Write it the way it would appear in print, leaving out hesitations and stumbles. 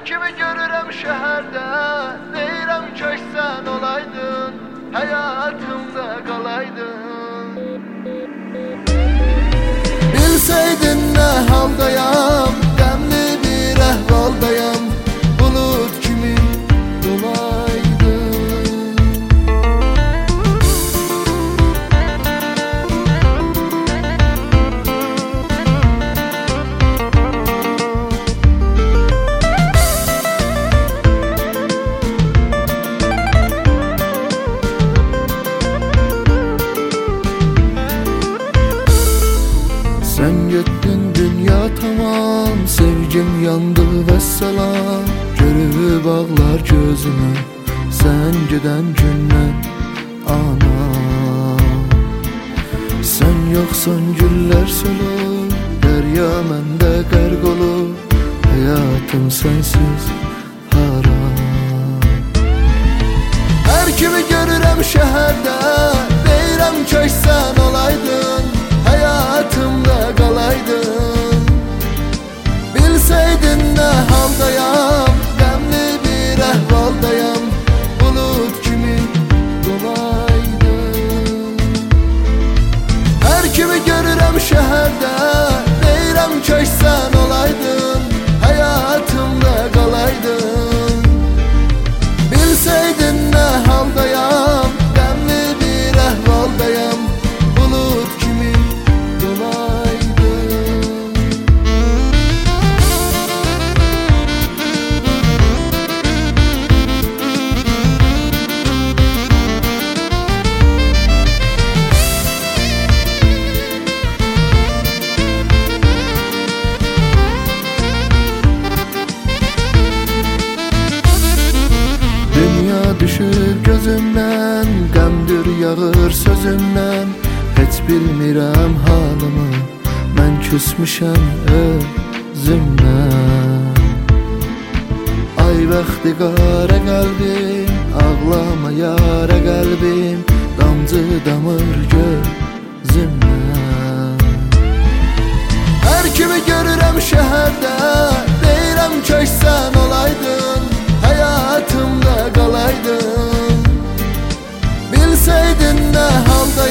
kimi görürəm şəhərdə, deyirəm kaş sən olaydın, həyatımda qalaydın. Bilsəydin nə haldayam, qəmli bir əhvaldayam, bulut kimi dolaydın. Sen gittin dünya tamam, sevgim yandı vesselam. Görüp ağlar gözüme sen giden günden ana. Sen yoksan güller solur, derya mende qərq olur, hayatım sensiz haram. Her kimi görürəm şəhərdə, deyirəm kaş sən olaydın, hayatımda qalaydın. Bilsəydin nə haldayam, qəmli bir əhvaldayam, bulut kimi dolaydın. Hər kimi görürəm şəhərdə, deyirəm kaş sən olaydın, hayatımda qalaydın. Bilsəydin nə haldayam, qəmli bir əhvaldayam, bulut kimi düşür gözümden, qəmdir yağır sözümden. Heç bilmirəm halımı, mən küsmüşəm özümdən. Ay vaxtı qara qəlbim, ağlama yara qəlbim, damcı damır gözümdən. Hər kimi görürəm şəhərdə, deyirəm kaş sən olaydın, hayatımda qalaydın. Bilsəydin nə halda